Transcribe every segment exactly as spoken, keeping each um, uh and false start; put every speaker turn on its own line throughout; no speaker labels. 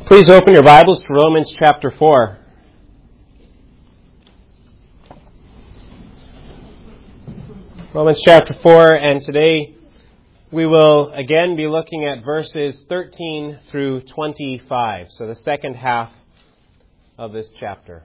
Please open your Bibles to Romans chapter four. Romans chapter four, and today we will again be looking at verses thirteen through twenty-five, so the second half of this chapter.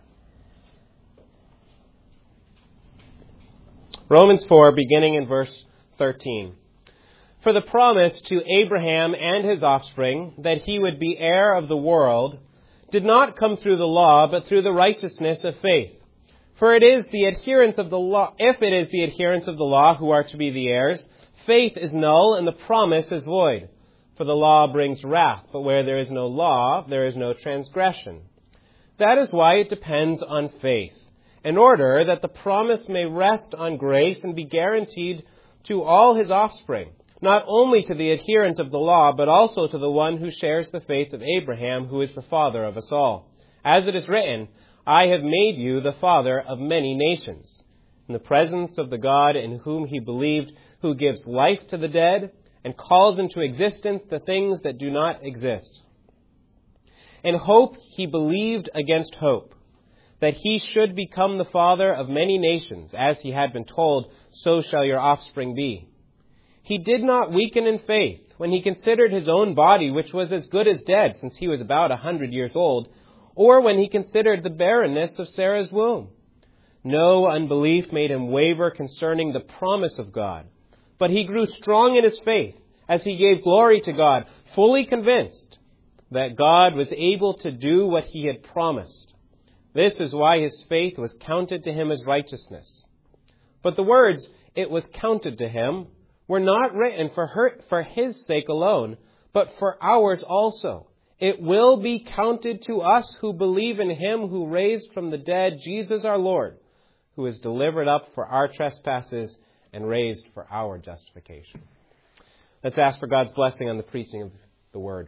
Romans four, beginning in verse thirteen. For the promise to Abraham and his offspring that he would be heir of the world did not come through the law, but through the righteousness of faith. For it is the adherents of the law, if it is the adherents of the law who are to be the heirs, faith is null and the promise is void. For the law brings wrath, but where there is no law, there is no transgression. That is why it depends on faith, in order that the promise may rest on grace and be guaranteed to all his offspring, not only to the adherent of the law, but also to the one who shares the faith of Abraham, who is the father of us all. As it is written, I have made you the father of many nations, in the presence of the God in whom he believed, who gives life to the dead and calls into existence the things that do not exist. In hope he believed against hope, that he should become the father of many nations, as he had been told, so shall your offspring be. He did not weaken in faith when he considered his own body, which was as good as dead, since he was about a hundred years old, or when he considered the barrenness of Sarah's womb. No unbelief made him waver concerning the promise of God, but he grew strong in his faith as he gave glory to God, fully convinced that God was able to do what he had promised. This is why his faith was counted to him as righteousness. But the words, it was counted to him, were not written for her, for his sake alone, but for ours also. It will be counted to us who believe in him who raised from the dead Jesus our Lord, who is delivered up for our trespasses and raised for our justification. Let's ask for God's blessing on the preaching of the word.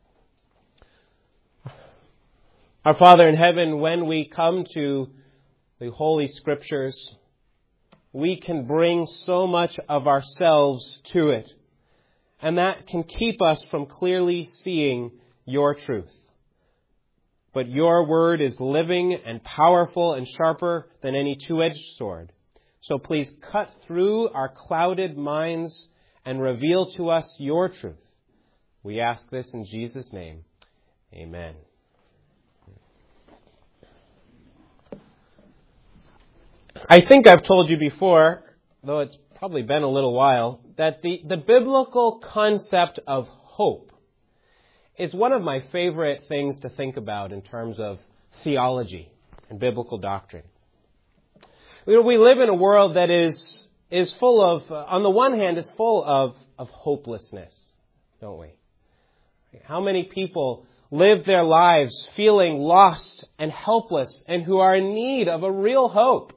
Our Father in heaven, when we come to the Holy Scriptures, we can bring so much of ourselves to it, and that can keep us from clearly seeing your truth. But your word is living and powerful and sharper than any two-edged sword. So please cut through our clouded minds and reveal to us your truth. We ask this in Jesus' name. Amen. I think I've told you before, though it's probably been a little while, that the, the biblical concept of hope is one of my favorite things to think about in terms of theology and biblical doctrine. You know, we live in a world that is is full of, uh, on the one hand, is full of, of hopelessness, don't we? How many people live their lives feeling lost and helpless and who are in need of a real hope?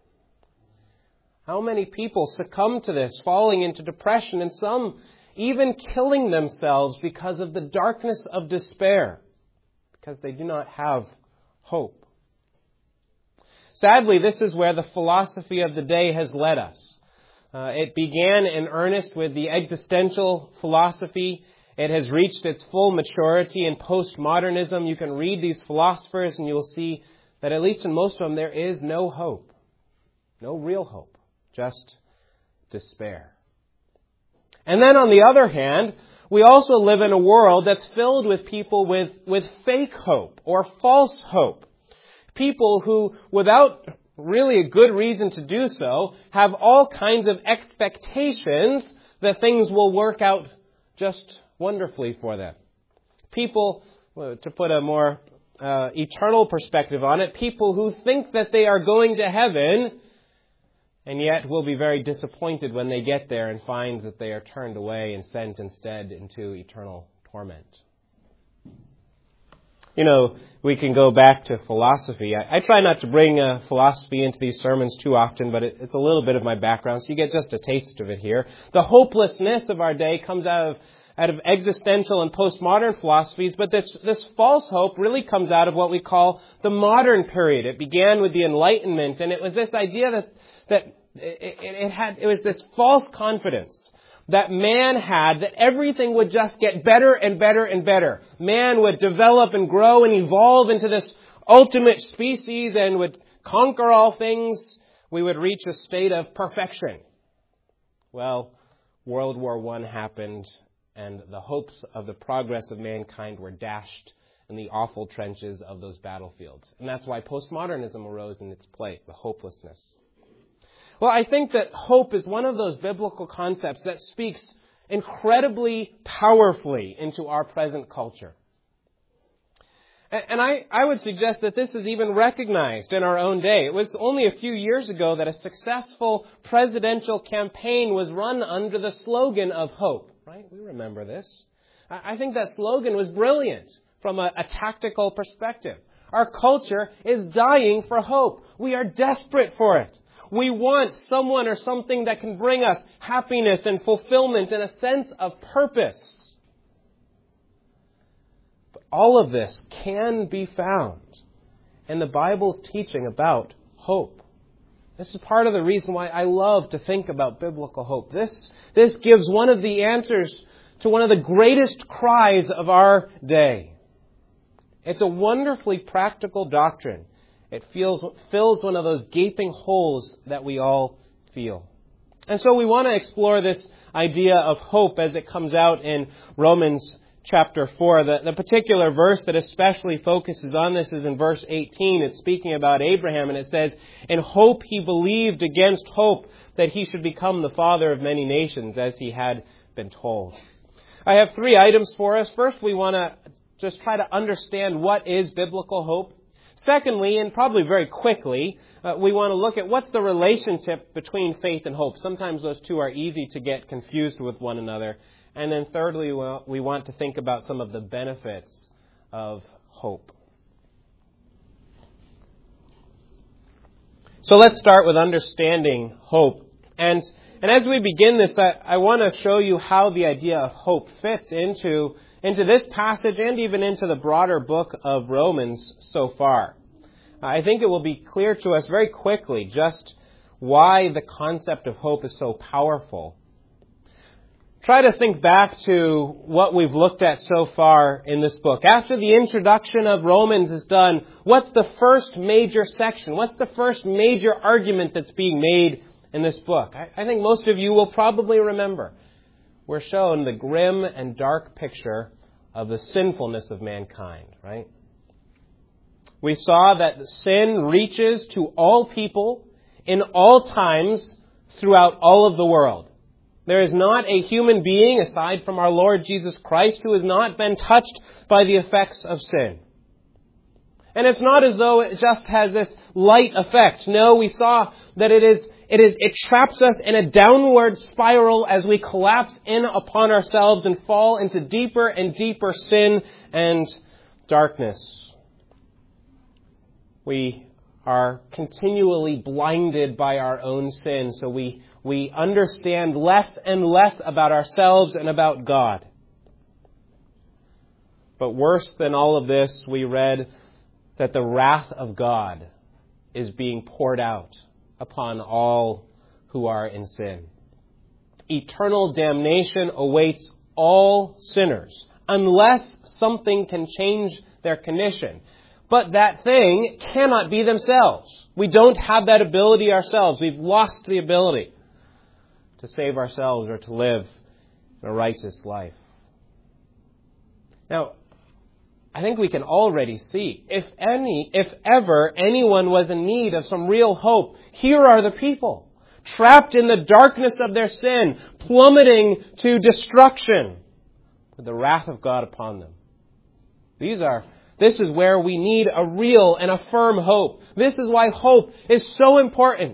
How many people succumb to this, falling into depression, and some even killing themselves because of the darkness of despair, because they do not have hope. Sadly, this is where the philosophy of the day has led us. Uh, it began in earnest with the existential philosophy. It has reached its full maturity in postmodernism. You can read these philosophers and you will see that at least in most of them there is no hope, no real hope. Just despair. And then on the other hand, we also live in a world that's filled with people with, with fake hope or false hope. People who, without really a good reason to do so, have all kinds of expectations that things will work out just wonderfully for them. People, to put a more uh, eternal perspective on it, people who think that they are going to heaven and yet will be very disappointed when they get there and find that they are turned away and sent instead into eternal torment. You know, we can go back to philosophy. I, I try not to bring uh, philosophy into these sermons too often, but it, it's a little bit of my background, so you get just a taste of it here. The hopelessness of our day comes out of out of existential and postmodern philosophies, but this, this false hope really comes out of what we call the modern period. It began with the Enlightenment, and it was this idea that that it, it, it had it was this false confidence that man had, that everything would just get better and better and better. Man would develop and grow and evolve into this ultimate species and would conquer all things. We would reach a state of perfection. Well, World War One happened, and the hopes of the progress of mankind were dashed in the awful trenches of those battlefields. And that's why postmodernism arose in its place, the hopelessness. Well, I think that hope is one of those biblical concepts that speaks incredibly powerfully into our present culture. And I, I would suggest that this is even recognized in our own day. It was only a few years ago that a successful presidential campaign was run under the slogan of hope. Right? We remember this. I think that slogan was brilliant from a, a tactical perspective. Our culture is dying for hope. We are desperate for it. We want someone or something that can bring us happiness and fulfillment and a sense of purpose. But all of this can be found in the Bible's teaching about hope. This is part of the reason why I love to think about biblical hope. This, this gives one of the answers to one of the greatest cries of our day. It's a wonderfully practical doctrine. It feels, fills one of those gaping holes that we all feel. And so we want to explore this idea of hope as it comes out in Romans chapter four. The, the particular verse that especially focuses on this is in verse eighteen. It's speaking about Abraham, and it says, "In hope he believed against hope that he should become the father of many nations, as he had been told." I have three items for us. First, we want to just try to understand what is biblical hope. Secondly, and probably very quickly, uh, we want to look at what's the relationship between faith and hope. Sometimes those two are easy to get confused with one another. And then thirdly, well, we want to think about some of the benefits of hope. So let's start with understanding hope. And, and as we begin this, I, I want to show you how the idea of hope fits into into this passage and even into the broader book of Romans so far. I think it will be clear to us very quickly just why the concept of hope is so powerful. Try to think back to what we've looked at so far in this book. After the introduction of Romans is done, what's the first major section? What's the first major argument that's being made in this book? I, I think most of you will probably remember. We're shown the grim and dark picture of the sinfulness of mankind, right? We saw that sin reaches to all people in all times throughout all of the world. There is not a human being, aside from our Lord Jesus Christ, who has not been touched by the effects of sin. And it's not as though it just has this light effect. No, we saw that it is It is, it traps us in a downward spiral as we collapse in upon ourselves and fall into deeper and deeper sin and darkness. We are continually blinded by our own sin, so we, we understand less and less about ourselves and about God. But worse than all of this, we read that the wrath of God is being poured out upon all who are in sin. Eternal damnation awaits all sinners unless something can change their condition. But that thing cannot be themselves. We don't have that ability ourselves. We've lost the ability to save ourselves or to live a righteous life. Now, I think we can already see, if any, if ever anyone was in need of some real hope, here are the people, trapped in the darkness of their sin, plummeting to destruction, with the wrath of God upon them. These are, this is where we need a real and a firm hope. This is why hope is so important.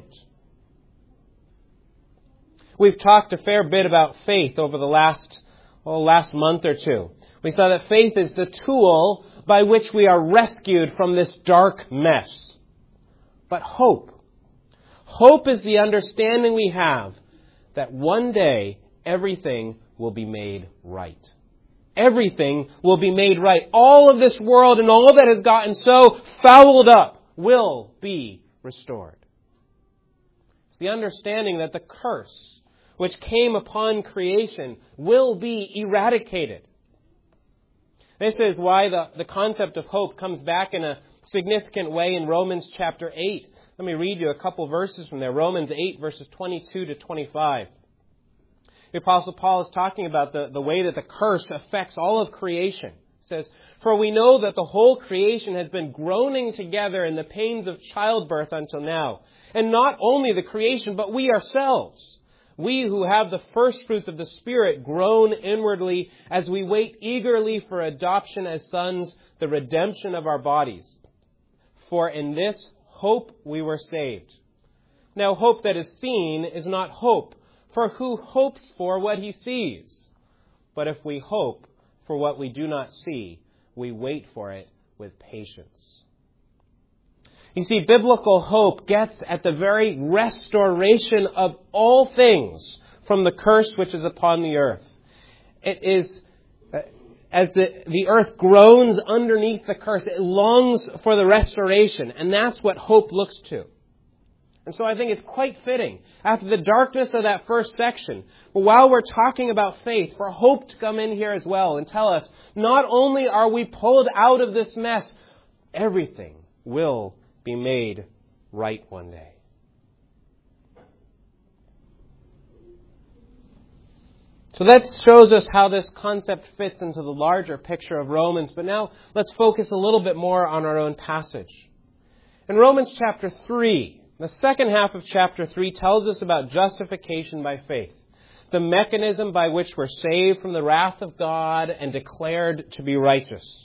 We've talked a fair bit about faith over the last, oh, last month or two. We saw that faith is the tool by which we are rescued from this dark mess. But hope. Hope is the understanding we have that one day everything will be made right. Everything will be made right. All of this world and all that has gotten so fouled up will be restored. It's the understanding that the curse which came upon creation will be eradicated. This is why the, the concept of hope comes back in a significant way in Romans chapter eight. Let me read you a couple verses from there. Romans eight, verses twenty-two to twenty-five. The Apostle Paul is talking about the, the way that the curse affects all of creation. It says, "For we know that the whole creation has been groaning together in the pains of childbirth until now. And not only the creation, but we ourselves, we who have the first fruits of the Spirit, groan inwardly as we wait eagerly for adoption as sons, the redemption of our bodies. For in this hope we were saved. Now hope that is seen is not hope, for who hopes for what he sees? But if we hope for what we do not see, we wait for it with patience." You see, biblical hope gets at the very restoration of all things from the curse which is upon the earth. It is, as the, the earth groans underneath the curse, it longs for the restoration, and that's what hope looks to. And so I think it's quite fitting, after the darkness of that first section, but while we're talking about faith, for hope to come in here as well and tell us, not only are we pulled out of this mess, everything will be made right one day. So that shows us how this concept fits into the larger picture of Romans. But now let's focus a little bit more on our own passage. In Romans chapter three, the second half of chapter three tells us about justification by faith, the mechanism by which we're saved from the wrath of God and declared to be righteous.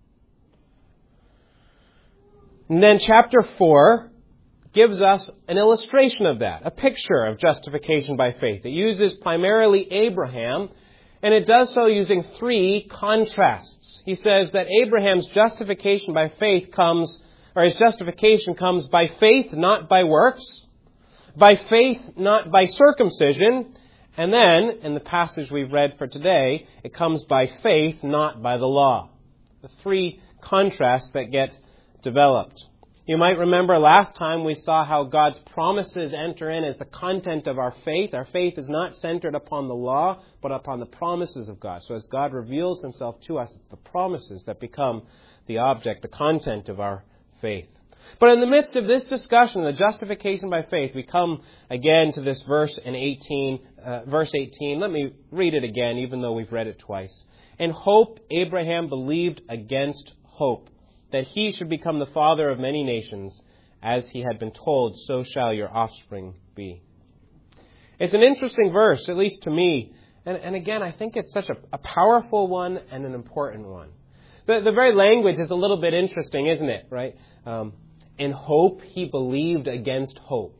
And then chapter four gives us an illustration of that, a picture of justification by faith. It uses primarily Abraham, and it does so using three contrasts. He says that Abraham's justification by faith comes, or his justification comes by faith, not by works, by faith, not by circumcision, and then, in the passage we've read for today, it comes by faith, not by the law. The three contrasts that get developed. You might remember last time we saw how God's promises enter in as the content of our faith. Our faith is not centered upon the law, but upon the promises of God. So as God reveals himself to us, it's the promises that become the object, the content of our faith. But in the midst of this discussion, the justification by faith, we come again to this verse in eighteen, uh, verse eighteen. Let me read it again, even though we've read it twice. "In hope, Abraham believed against hope, that he should become the father of many nations, as he had been told, so shall your offspring be." It's an interesting verse, at least to me. And, and again, I think it's such a, a powerful one and an important one. The, the very language is a little bit interesting, isn't it? Right? Um, in hope, he believed against hope.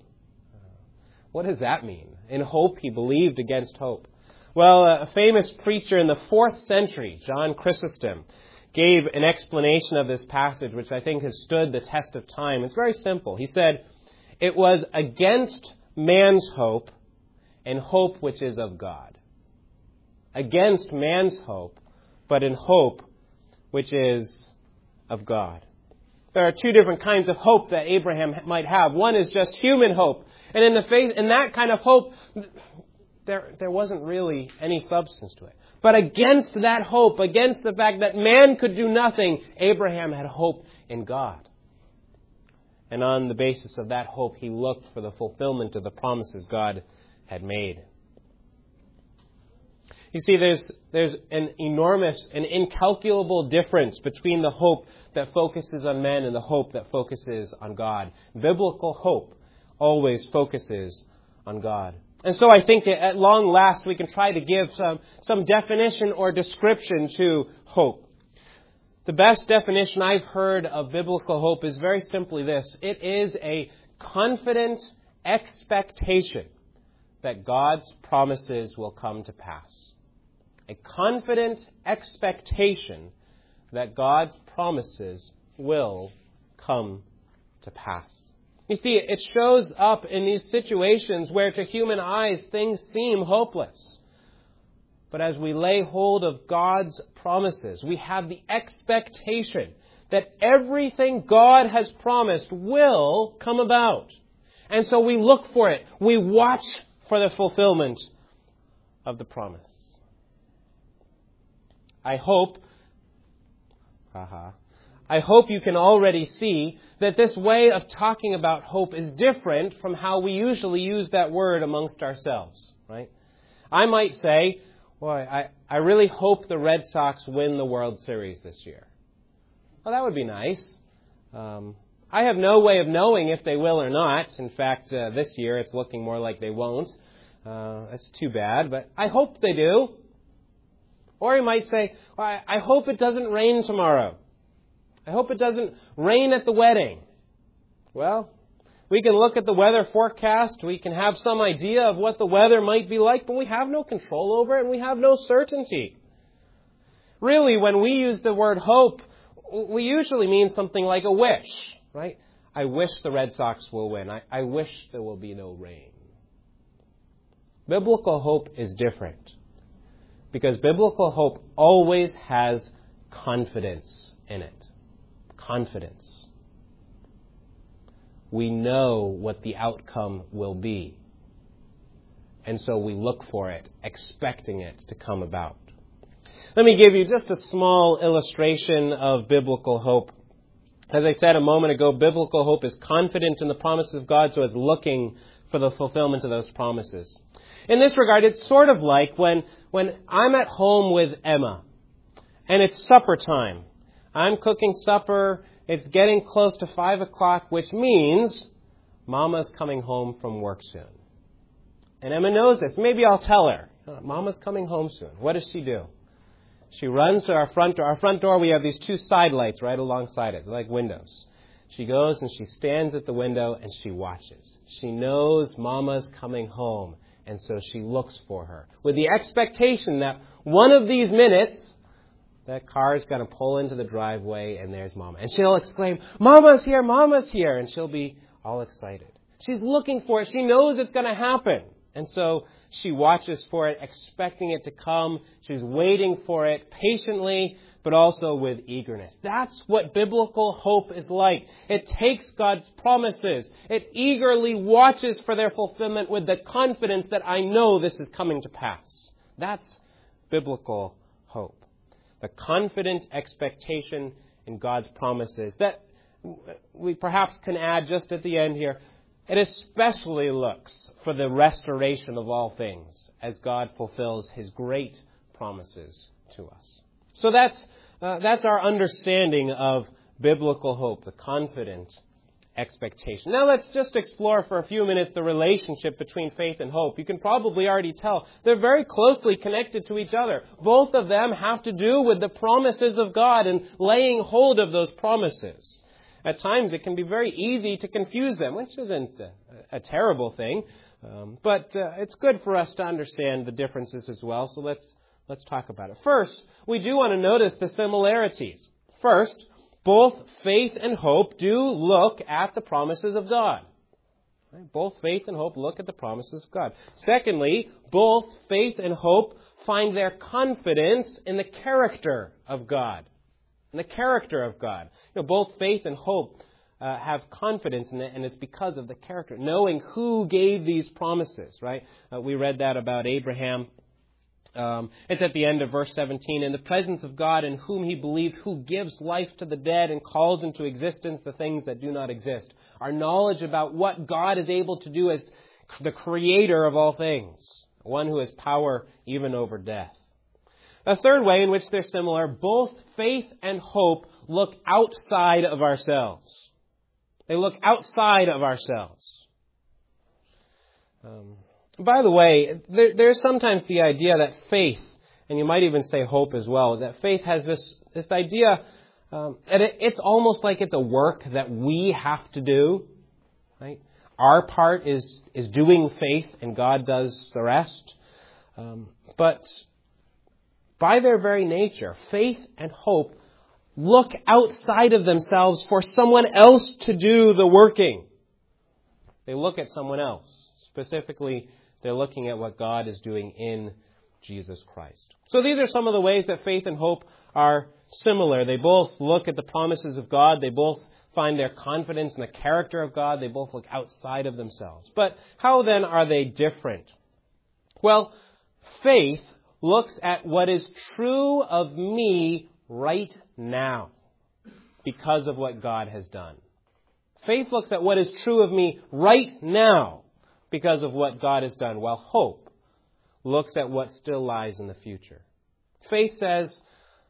What does that mean? In hope, he believed against hope. Well, a famous preacher in the fourth century, John Chrysostom, gave an explanation of this passage, which I think has stood the test of time. It's very simple. He said, "It was against man's hope and hope which is of God." Against man's hope, but in hope which is of God. There are two different kinds of hope that Abraham might have. One is just human hope. And in the faith, in that kind of hope, there, there wasn't really any substance to it. But against that hope, against the fact that man could do nothing, Abraham had hope in God. And on the basis of that hope, he looked for the fulfillment of the promises God had made. You see, there's, there's an enormous, an incalculable difference between the hope that focuses on men and the hope that focuses on God. Biblical hope always focuses on God. And so I think that at long last we can try to give some, some definition or description to hope. The best definition I've heard of biblical hope is very simply this. It is a confident expectation that God's promises will come to pass. A confident expectation that God's promises will come to pass. You see, it shows up in these situations where to human eyes things seem hopeless. But as we lay hold of God's promises, we have the expectation that everything God has promised will come about. And so we look for it. We watch for the fulfillment of the promise. I hope, haha, I hope you can already see that this way of talking about hope is different from how we usually use that word amongst ourselves, right? I might say, boy, I, I really hope the Red Sox win the World Series this year. Well, that would be nice. Um, I have no way of knowing if they will or not. In fact, uh, this year it's looking more like they won't. Uh, that's too bad, but I hope they do. Or you might say, well, I, I hope it doesn't rain tomorrow. I hope it doesn't rain at the wedding. Well, we can look at the weather forecast. We can have some idea of what the weather might be like, but we have no control over it and we have no certainty. Really, when we use the word hope, we usually mean something like a wish, right? I wish the Red Sox will win. I, I wish there will be no rain. Biblical hope is different because biblical hope always has confidence in it. Confidence. We know what the outcome will be. And so we look for it, expecting it to come about. Let me give you just a small illustration of biblical hope. As I said a moment ago, biblical hope is confident in the promises of God, so it's looking for the fulfillment of those promises. In this regard, it's sort of like when, when I'm at home with Emma, and it's supper time. I'm cooking supper. It's getting close to five o'clock, which means Mama's coming home from work soon. And Emma knows this. Maybe I'll tell her, Mama's coming home soon. What does she do? She runs to our front door. Our front door, we have these two side lights right alongside it, like windows. She goes and she stands at the window and she watches. She knows Mama's coming home, and so she looks for her with the expectation that one of these minutes, that car is going to pull into the driveway and there's Mama. And she'll exclaim, Mama's here, Mama's here. And she'll be all excited. She's looking for it. She knows it's going to happen. And so she watches for it, expecting it to come. She's waiting for it patiently, but also with eagerness. That's what biblical hope is like. It takes God's promises. It eagerly watches for their fulfillment with the confidence that I know this is coming to pass. That's biblical hope. The confident expectation in God's promises that we perhaps can add just at the end here. It especially looks for the restoration of all things as God fulfills His great promises to us. So that's uh, that's our understanding of biblical hope, the confident expectation. Now let's just explore for a few minutes the relationship between faith and hope. You can probably already tell they're very closely connected to each other. Both of them have to do with the promises of God and laying hold of those promises. At times it can be very easy to confuse them, which isn't a, a terrible thing, um, but uh, it's good for us to understand the differences as well. So let's let's talk about it. First, we do want to notice the similarities. First, both faith and hope do look at the promises of God. Right? Both faith and hope look at the promises of God. Secondly, both faith and hope find their confidence in the character of God. In the character of God. You know, both faith and hope uh, have confidence in it, and it's because of the character. Knowing who gave these promises, right? Uh, we read that about Abraham. Um, it's at the end of verse seventeen. In the presence of God in whom he believed, who gives life to the dead and calls into existence the things that do not exist. Our knowledge about what God is able to do as the creator of all things. One who has power even over death. A third way in which they're similar, both faith and hope look outside of ourselves. They look outside of ourselves. Um, by the way, there, there's sometimes the idea that faith, and you might even say hope as well, that faith has this, this idea, um, and it, it's almost like it's a work that we have to do. Right? Our part is, is doing faith, and God does the rest. Um, but by their very nature, faith and hope look outside of themselves for someone else to do the working. They look at someone else. Specifically, they're looking at what God is doing in Jesus Christ. So these are some of the ways that faith and hope are similar. They both look at the promises of God. They both find their confidence in the character of God. They both look outside of themselves. But how then are they different? Well, Faith looks at what is true of me right now because of what God has done. Faith looks at what is true of me right now because of what God has done, while hope looks at what still lies in the future. Faith says,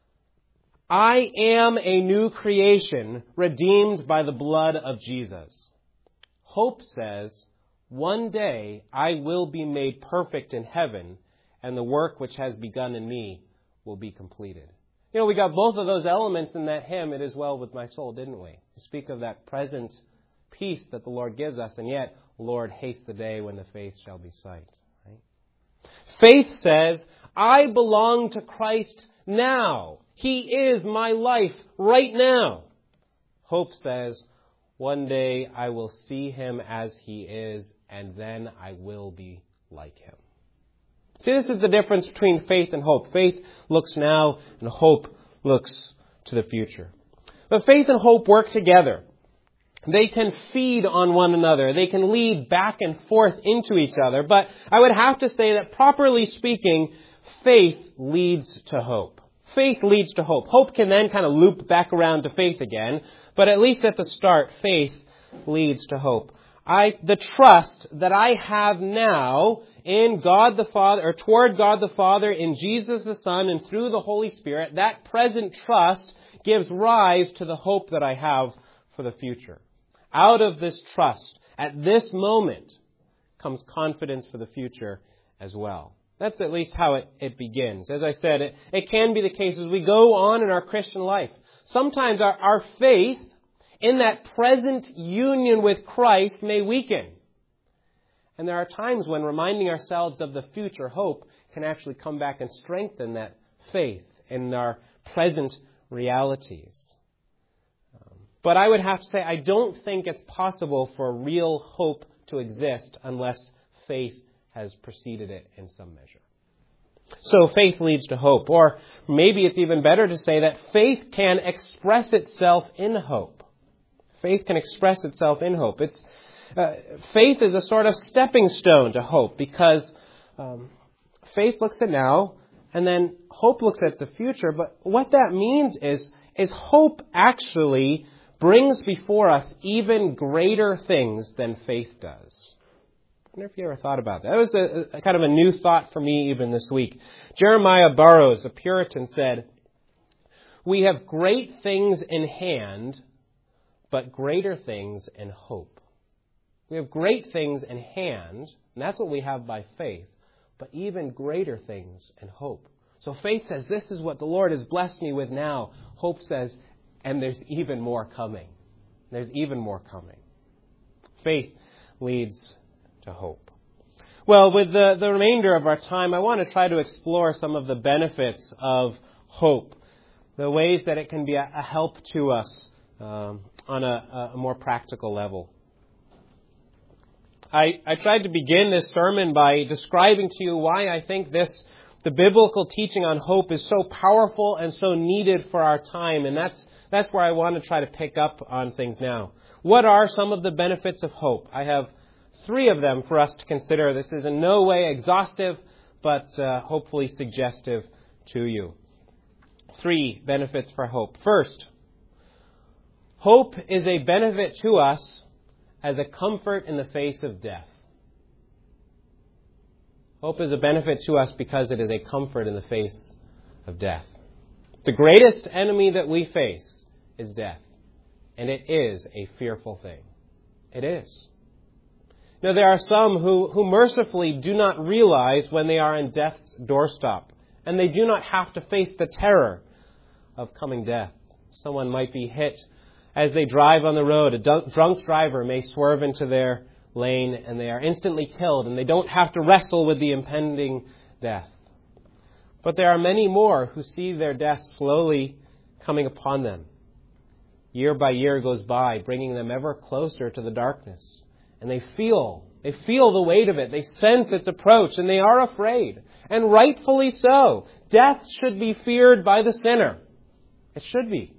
I am a new creation redeemed by the blood of Jesus. Hope says, one day I will be made perfect in heaven, and the work which has begun in me will be completed. You know, we got both of those elements in that hymn, It Is Well With My Soul, didn't we? We speak of that present peace that the Lord gives us, and yet, Lord, haste the day when the faith shall be sight. Right? Faith says, I belong to Christ now. He is my life right now. Hope says, one day I will see him as he is, and then I will be like him. See, this is the difference between faith and hope. Faith looks now, and hope looks to the future. But faith and hope work together. They can feed on one another. They can lead back and forth into each other. But I would have to say that, properly speaking, faith leads to hope. Faith leads to hope. Hope can then kind of loop back around to faith again. But at least at the start, faith leads to hope. I, the trust that I have now in God the Father, or toward God the Father, in Jesus the Son, and through the Holy Spirit, that present trust gives rise to the hope that I have for the future. Out of this trust, at this moment, comes confidence for the future as well. That's at least how it, it begins. As I said, it, it can be the case as we go on in our Christian life. Sometimes our, our faith in that present union with Christ may weaken. And there are times when reminding ourselves of the future hope can actually come back and strengthen that faith in our present realities. Um, but I would have to say, I don't think it's possible for real hope to exist unless faith has preceded it in some measure. So faith leads to hope. Or maybe it's even better to say that faith can express itself in hope. Faith can express itself in hope. It's uh, faith is a sort of stepping stone to hope, because um, faith looks at now and then hope looks at the future. But what that means is, is hope actually brings before us even greater things than faith does. I wonder if you ever thought about that. That was a, a kind of a new thought for me even this week. Jeremiah Burroughs, a Puritan, said, "We have great things in hand, but greater things in hope." We have great things in hand, and that's what we have by faith, but even greater things in hope. So faith says, this is what the Lord has blessed me with now. Hope says, and there's even more coming. There's even more coming. Faith leads to hope. Well, with the, the remainder of our time, I want to try to explore some of the benefits of hope, the ways that it can be a, a help to us um, on a, a more practical level. I, I tried to begin this sermon by describing to you why I think this, the biblical teaching on hope, is so powerful and so needed for our time. And that's, that's where I want to try to pick up on things now. What are some of the benefits of hope? I have three of them for us to consider. This is in no way exhaustive, but uh, hopefully suggestive to you. Three benefits for hope. First, hope is a benefit to us as a comfort in the face of death. Hope is a benefit to us because it is a comfort in the face of death. The greatest enemy that we face is death. And it is a fearful thing. It is. Now, there are some who, who mercifully do not realize when they are on death's doorstep, and they do not have to face the terror of coming death. Someone might be hit as they drive on the road. A drunk driver may swerve into their lane, and they are instantly killed, and they don't have to wrestle with the impending death. But there are many more who see their death slowly coming upon them. Year by year goes by, bringing them ever closer to the darkness. And they feel, they feel the weight of it. They sense its approach, and they are afraid. And rightfully so. Death should be feared by the sinner. It should be.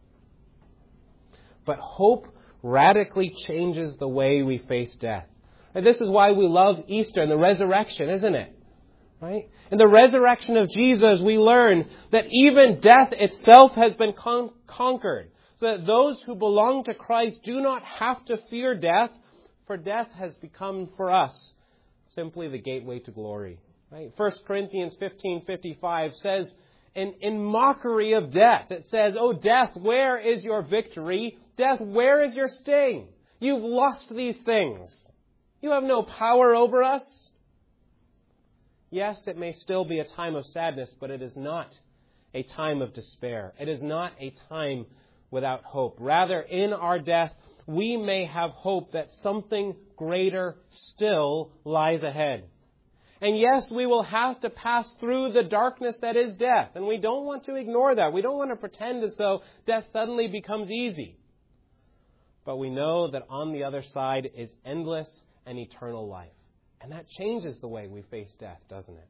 But hope radically changes the way we face death. And this is why we love Easter and the resurrection, isn't it? Right? In the resurrection of Jesus, we learn that even death itself has been con- conquered. So that those who belong to Christ do not have to fear death, for death has become for us simply the gateway to glory. Right? First Corinthians fifteen fifty-five says, in, in mockery of death, it says, "O death, where is your victory? Death, where is your sting? You've lost these things. You have no power over us." Yes, it may still be a time of sadness, but it is not a time of despair. It is not a time without hope. Rather, in our death, we may have hope that something greater still lies ahead. And yes, we will have to pass through the darkness that is death. And we don't want to ignore that. We don't want to pretend as though death suddenly becomes easy. But we know that on the other side is endless and eternal life. And that changes the way we face death, doesn't it?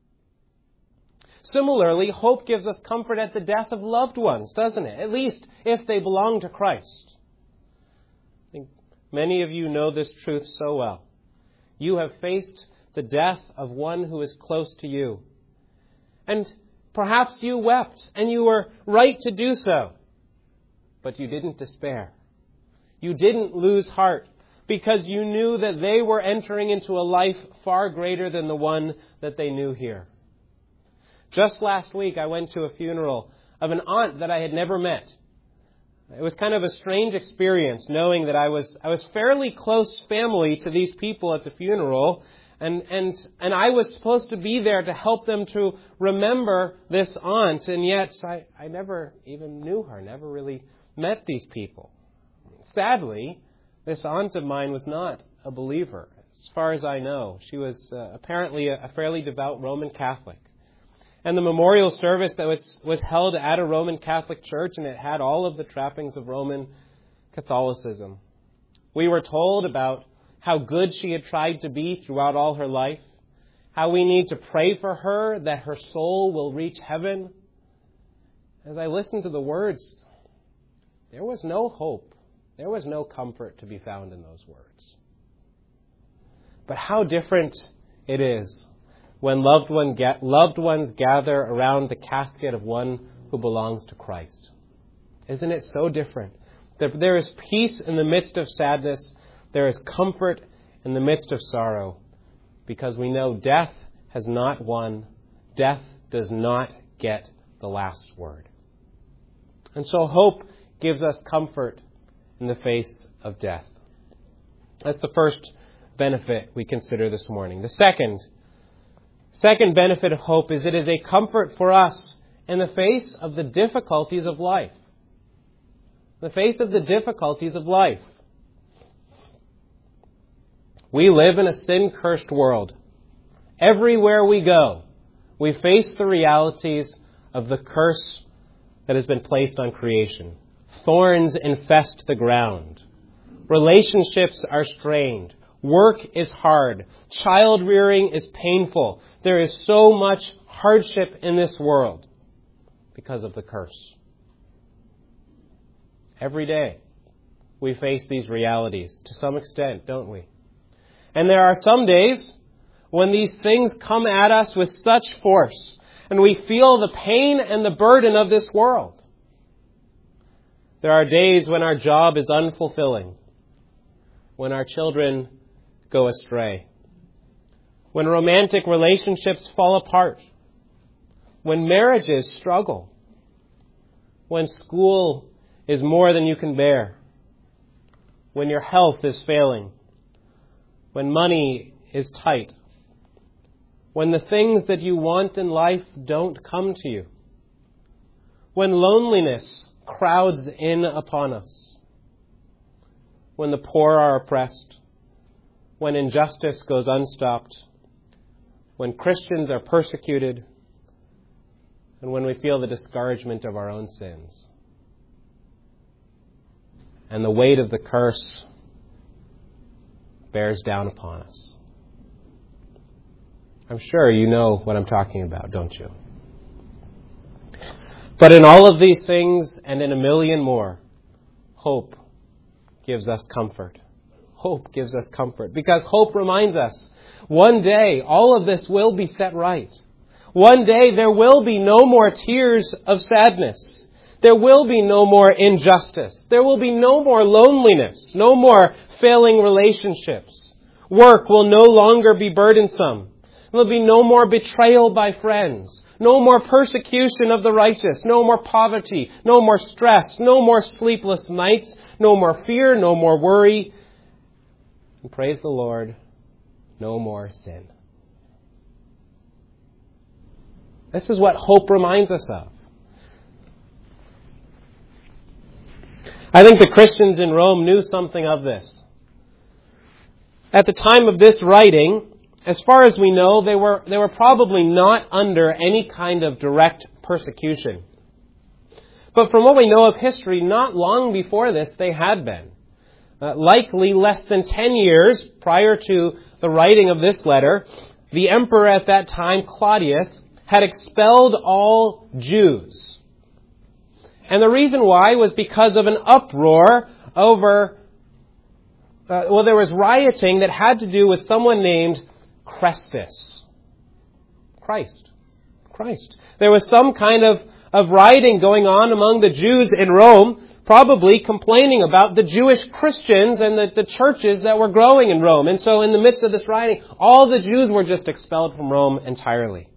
Similarly, hope gives us comfort at the death of loved ones, doesn't it? At least if they belong to Christ. I think many of you know this truth so well. You have faced the death of one who is close to you. And perhaps you wept, and you were right to do so. But you didn't despair. You didn't lose heart, because you knew that they were entering into a life far greater than the one that they knew here. Just last week, I went to a funeral of an aunt that I had never met. It was kind of a strange experience, knowing that I was I was fairly close family to these people at the funeral, and and and I was supposed to be there to help them to remember this aunt, and yet I, I never even knew her, never really met these people. Sadly, this aunt of mine was not a believer, as far as I know. She was uh, apparently a, a fairly devout Roman Catholic. And the memorial service that was, was held at a Roman Catholic church, and it had all of the trappings of Roman Catholicism. We were told about how good she had tried to be throughout all her life, how we need to pray for her that her soul will reach heaven. As I listened to the words, there was no hope. There was no comfort to be found in those words. But how different it is when loved, one ga- loved ones gather around the casket of one who belongs to Christ. Isn't it so different? That there is peace in the midst of sadness. There is comfort in the midst of sorrow. Because we know death has not won. Death does not get the last word. And so hope gives us comfort in the face of death. That's the first benefit we consider this morning. The second, second benefit of hope is it is a comfort for us in the face of the difficulties of life. In the face of the difficulties of life. We live in a sin-cursed world. Everywhere we go, we face the realities of the curse that has been placed on creation. Thorns infest the ground. Relationships are strained. Work is hard. Child rearing is painful. There is so much hardship in this world because of the curse. Every day we face these realities to some extent, don't we? And there are some days when these things come at us with such force and we feel the pain and the burden of this world. There are days when our job is unfulfilling, when our children go astray, when romantic relationships fall apart, when marriages struggle, when school is more than you can bear, when your health is failing, when money is tight, when the things that you want in life don't come to you, when loneliness crowds in upon us, when the poor are oppressed, when injustice goes unstopped, when Christians are persecuted, and when we feel the discouragement of our own sins. And the weight of the curse bears down upon us. I'm sure you know what I'm talking about, don't you? But in all of these things and in a million more, hope gives us comfort. hope gives us comfort, because hope reminds us one day all of this will be set right. One day there will be no more tears of sadness. There will be no more injustice. There will be no more loneliness, no more failing relationships. Work will no longer be burdensome. There will be no more betrayal by friends, no more persecution of the righteous, no more poverty, no more stress, no more sleepless nights, no more fear, no more worry. And praise the Lord, no more sin. This is what hope reminds us of. I think the Christians in Rome knew something of this. At the time of this writing, as far as we know, they were, they were probably not under any kind of direct persecution. But from what we know of history, not long before this, they had been. Uh, likely less than ten years prior to the writing of this letter, the emperor at that time, Claudius, had expelled all Jews. And the reason why was because of an uproar over, uh, well, there was rioting that had to do with someone named Chrestus. Christ. Christ. There was some kind of, of rioting going on among the Jews in Rome, probably complaining about the Jewish Christians and the, the churches that were growing in Rome. And so in the midst of this rioting, all the Jews were just expelled from Rome entirely.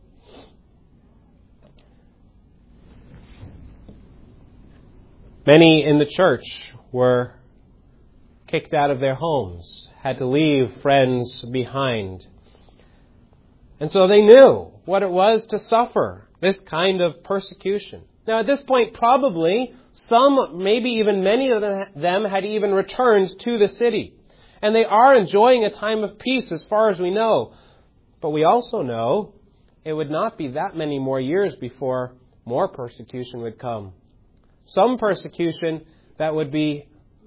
Many in the church were kicked out of their homes, had to leave friends behind. And so they knew what it was to suffer this kind of persecution. Now at this point, probably some, maybe even many of them had even returned to the city. And they are enjoying a time of peace as far as we know. But we also know it would not be that many more years before more persecution would come. Some persecution that would be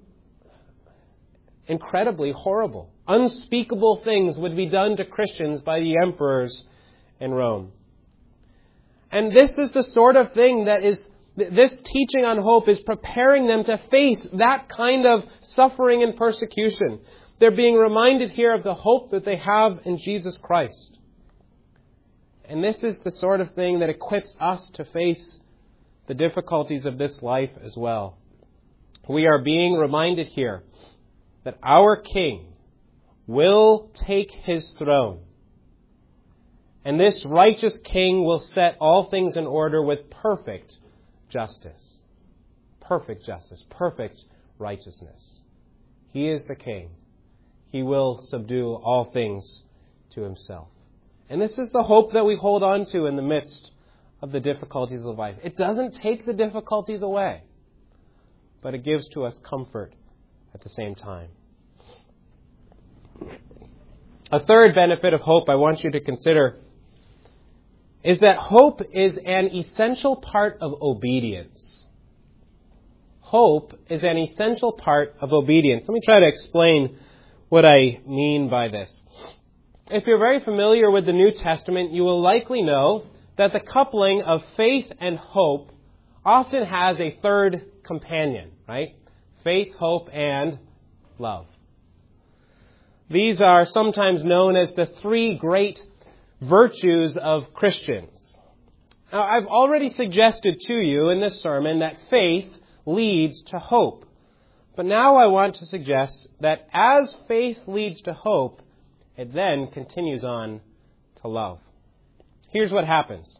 incredibly horrible. Unspeakable things would be done to Christians by the emperors in Rome. And this is the sort of thing that is, this teaching on hope is preparing them to face that kind of suffering and persecution. They're being reminded here of the hope that they have in Jesus Christ. And this is the sort of thing that equips us to face the difficulties of this life as well. We are being reminded here that our King will take his throne. And this righteous King will set all things in order with perfect justice. Perfect justice. Perfect righteousness. He is the King. He will subdue all things to himself. And this is the hope that we hold on to in the midst of the difficulties of life. It doesn't take the difficulties away, but it gives to us comfort at the same time. A third benefit of hope I want you to consider is that hope is an essential part of obedience. Hope is an essential part of obedience. Let me try to explain what I mean by this. If you're very familiar with the New Testament, you will likely know that the coupling of faith and hope often has a third companion, right? Faith, hope, and love. These are sometimes known as the three great virtues of Christians. Now, I've already suggested to you in this sermon that faith leads to hope. But now I want to suggest that as faith leads to hope, it then continues on to love. Here's what happens.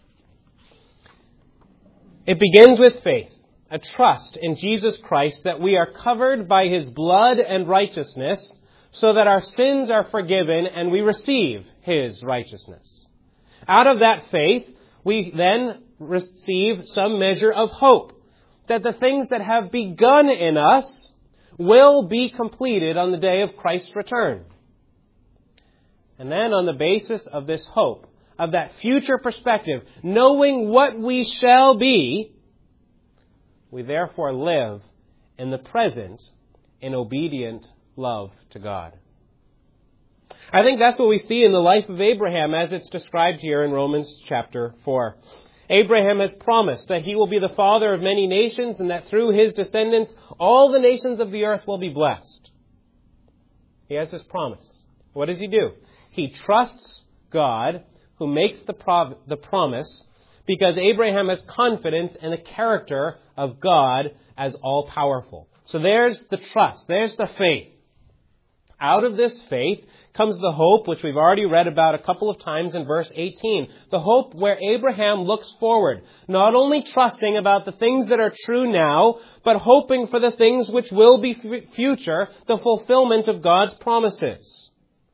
It begins with faith, a trust in Jesus Christ that we are covered by his blood and righteousness so that our sins are forgiven and we receive his righteousness. Out of that faith, we then receive some measure of hope that the things that have begun in us will be completed on the day of Christ's return. And then on the basis of this hope, of that future perspective, knowing what we shall be, we therefore live in the present in obedient love to God. I think that's what we see in the life of Abraham as it's described here in Romans chapter four. Abraham has promised that he will be the father of many nations and that through his descendants all the nations of the earth will be blessed. He has this promise. What does he do? He trusts God, who makes the, prov- the promise, because Abraham has confidence in the character of God as all-powerful. So there's the trust. There's the faith. Out of this faith comes the hope, which we've already read about a couple of times in verse eighteen. The hope where Abraham looks forward, not only trusting about the things that are true now, but hoping for the things which will be f- future, the fulfillment of God's promises.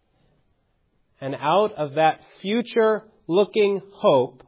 And out of that future-looking hope,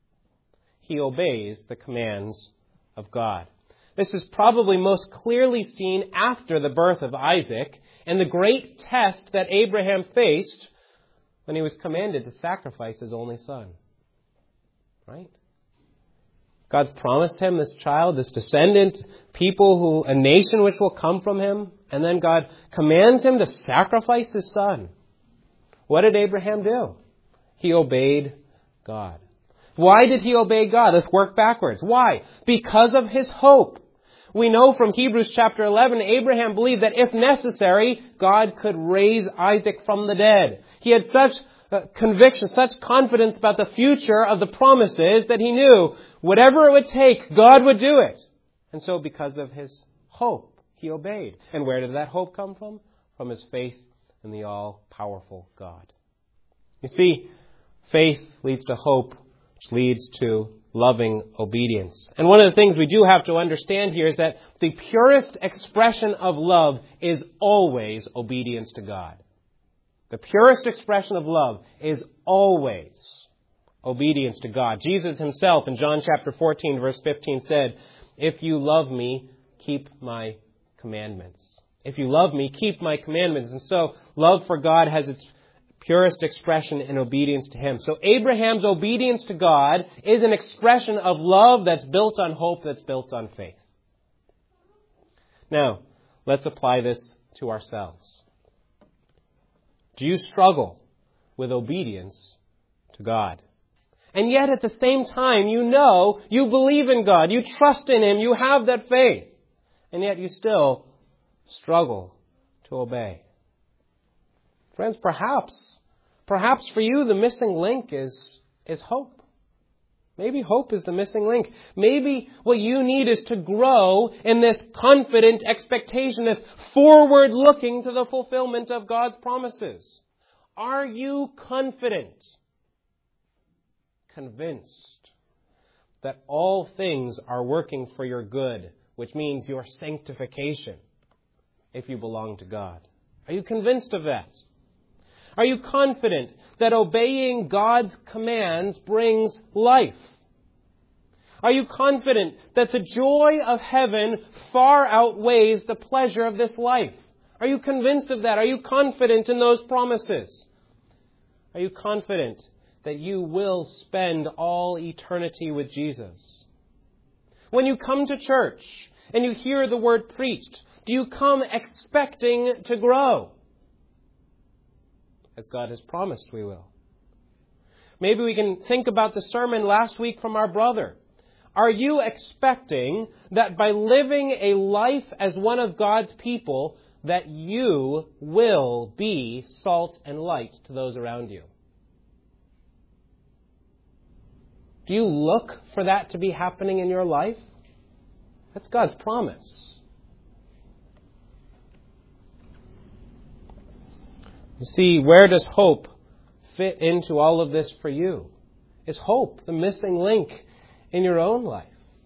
he obeys the commands of God. This is probably most clearly seen after the birth of Isaac and the great test that Abraham faced when he was commanded to sacrifice his only son. Right? God's promised him this child, this descendant, people who, a nation which will come from him, and then God commands him to sacrifice his son. What did Abraham do? He obeyed God. Why did he obey God? Let's work backwards. Why? Because of his hope. We know from Hebrews chapter eleven, Abraham believed that if necessary, God could raise Isaac from the dead. He had such uh, conviction, such confidence about the future of the promises that he knew whatever it would take, God would do it. And so because of his hope, he obeyed. And where did that hope come from? From his faith in the all-powerful God. You see, faith leads to hope, which leads to loving obedience. And one of the things we do have to understand here is that the purest expression of love is always obedience to God. The purest expression of love is always obedience to God. Jesus himself in John chapter fourteen verse fifteen said, "If you love me, keep my commandments." If you love me, keep my commandments. And so love for God has its purest expression in obedience to him. So Abraham's obedience to God is an expression of love that's built on hope, that's built on faith. Now, let's apply this to ourselves. Do you struggle with obedience to God? And yet at the same time, you know, you believe in God, you trust in him, you have that faith, and yet you still struggle to obey. Friends, perhaps, perhaps for you the missing link is, is hope. Maybe hope is the missing link. Maybe what you need is to grow in this confident expectation, this forward looking to the fulfillment of God's promises. Are you confident, convinced that all things are working for your good, which means your sanctification if you belong to God? Are you convinced of that? Are you confident that obeying God's commands brings life? Are you confident that the joy of heaven far outweighs the pleasure of this life? Are you convinced of that? Are you confident in those promises? Are you confident that you will spend all eternity with Jesus? When you come to church and you hear the word preached, do you come expecting to grow? As God has promised we will. Maybe we can think about the sermon last week from our brother. Are you expecting that by living a life as one of God's people, that you will be salt and light to those around you? Do you look for that to be happening in your life? That's God's promise. You see, where does hope fit into all of this for you? Is hope the missing link in your own life?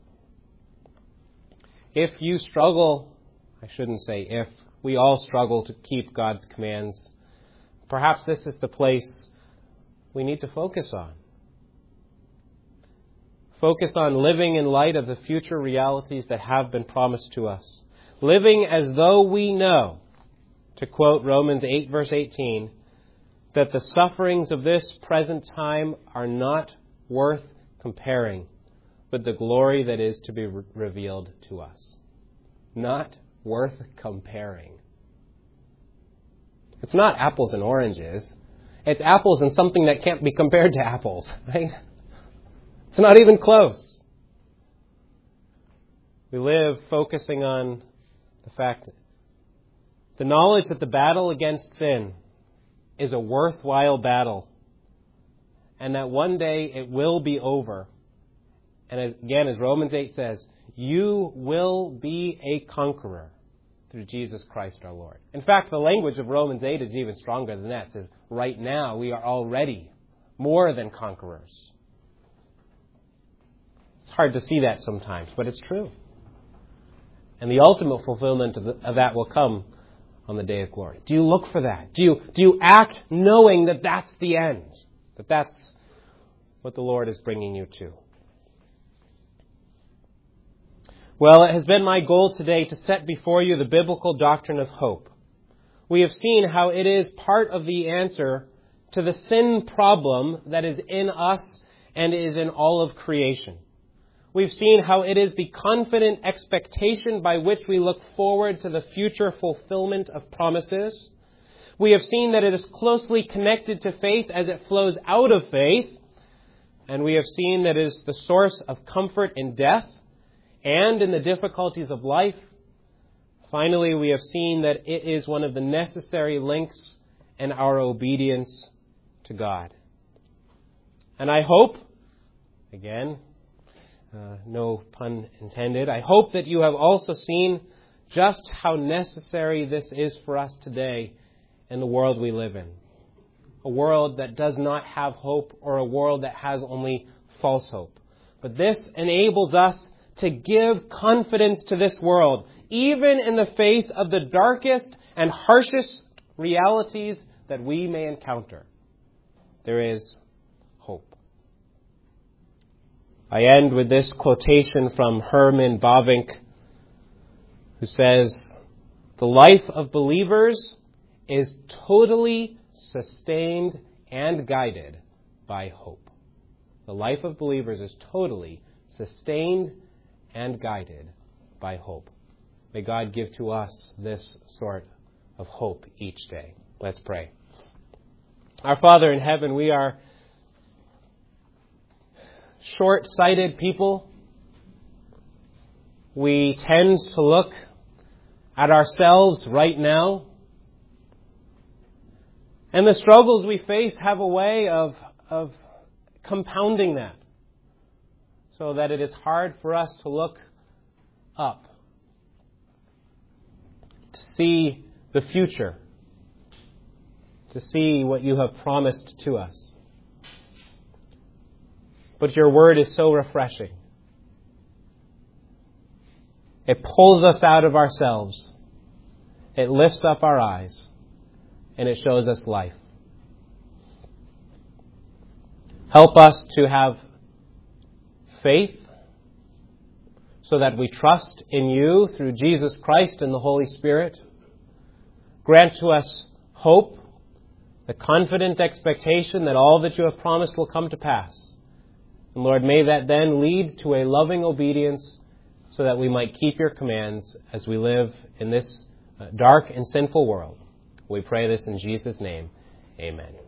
If you struggle, I shouldn't say if, we all struggle to keep God's commands, perhaps this is the place we need to focus on. Focus on living in light of the future realities that have been promised to us. Living as though we know, to quote Romans eight verse eighteen, that the sufferings of this present time are not worth comparing with the glory that is to be re- revealed to us. Not worth comparing. It's not apples and oranges. It's apples and something that can't be compared to apples, right? It's not even close. We live focusing on the fact that The knowledge that the battle against sin is a worthwhile battle, and that one day it will be over. And as, again, as Romans eight says, you will be a conqueror through Jesus Christ our Lord. In fact, the language of Romans eight is even stronger than that. It says, right now we are already more than conquerors. It's hard to see that sometimes, but it's true. And the ultimate fulfillment of, the, of that will come on the day of glory. Do you look for that? Do you, do you act knowing that that's the end? That that's what the Lord is bringing you to? Well, it has been my goal today to set before you the biblical doctrine of hope. We have seen how it is part of the answer to the sin problem that is in us and is in all of creation. We've seen how it is the confident expectation by which we look forward to the future fulfillment of promises. We have seen that it is closely connected to faith as it flows out of faith. And we have seen that it is the source of comfort in death and in the difficulties of life. Finally, we have seen that it is one of the necessary links in our obedience to God. And I hope, again, uh, no pun intended, I hope that you have also seen just how necessary this is for us today in the world we live in. A world that does not have hope, or a world that has only false hope. But this enables us to give confidence to this world, even in the face of the darkest and harshest realities that we may encounter. There is hope. I end with this quotation from Herman Bavinck, who says, "The life of believers is totally sustained and guided by hope." The life of believers is totally sustained and guided by hope. May God give to us this sort of hope each day. Let's pray. Our Father in heaven, we are short-sighted people. We tend to look at ourselves right now. And the struggles we face have a way of, of compounding that, so that it is hard for us to look up, to see the future, to see what you have promised to us. But your word is so refreshing. It pulls us out of ourselves. It lifts up our eyes. And it shows us life. Help us to have faith so that we trust in you through Jesus Christ and the Holy Spirit. Grant to us hope, the confident expectation that all that you have promised will come to pass. And Lord, may that then lead to a loving obedience so that we might keep your commands as we live in this dark and sinful world. We pray this in Jesus' name. Amen.